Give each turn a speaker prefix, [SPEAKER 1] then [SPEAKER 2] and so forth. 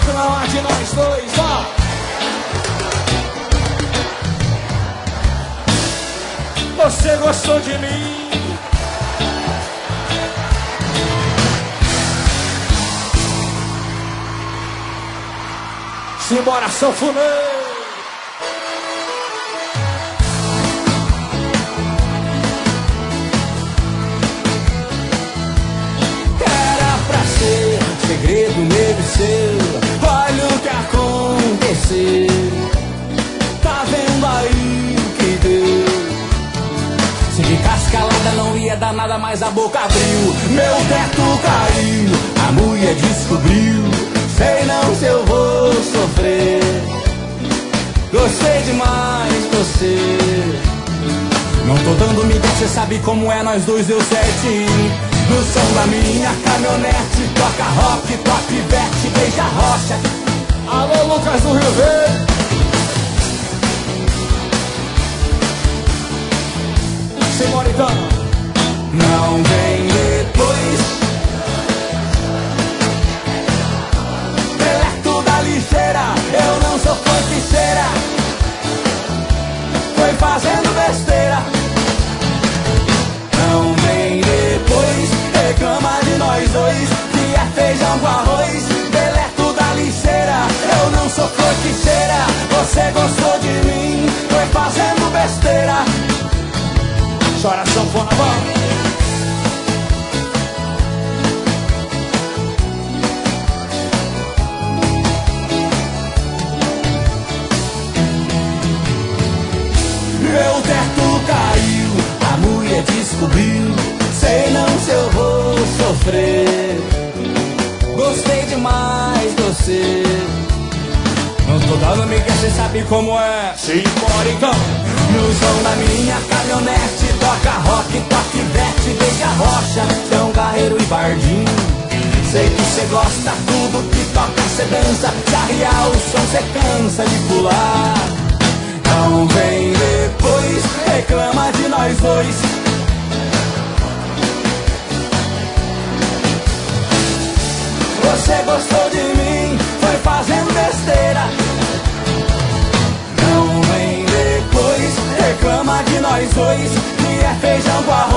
[SPEAKER 1] reclamar de nós dois, ó. Você gostou de mim? Simbora, sanfoneiro!
[SPEAKER 2] Segredo meu e seu, olha o que aconteceu. Tá vendo aí o que deu? Se ficasse calada não ia dar nada, mas a boca abriu. Meu teto caiu, a mulher descobriu. Sei não se eu vou sofrer. Gostei demais de você. Não tô dando migué, cê sabe como é, nós dois deu certinho. No som da minha caminhonete, toca rock, toca pivete, beija rocha.
[SPEAKER 1] Alô, Lucas do Rio Verde. Simbora então.
[SPEAKER 2] Não vem depois. Deleto da lixeira, eu não sou fanficheira. Foi fazendo besteira. Não vem depois. Reclama de nós dois, que é feijão com arroz. Deleto da lixeira, eu não sou coquicheira. Você gostou de mim, foi fazendo besteira.
[SPEAKER 1] Chora sanfona, vamos.
[SPEAKER 2] Meu teto caiu, a mulher descobriu. Sei não se eu vou sofrer. Gostei demais de você. Não tô dando migué, cê sabe como é.
[SPEAKER 1] Simbora então.
[SPEAKER 2] No som da minha caminhonete, toca rock, toca ivete, beija rocha, Tião Carreiro e Bardinho. Sei que cê gosta, tudo que toca cê dança. Se arriar o som cê cansa de pular. Não vem depois, reclama de nós dois. Você gostou de mim, foi fazendo besteira. Não vem depois, reclama de nós dois, que é feijão com arroz.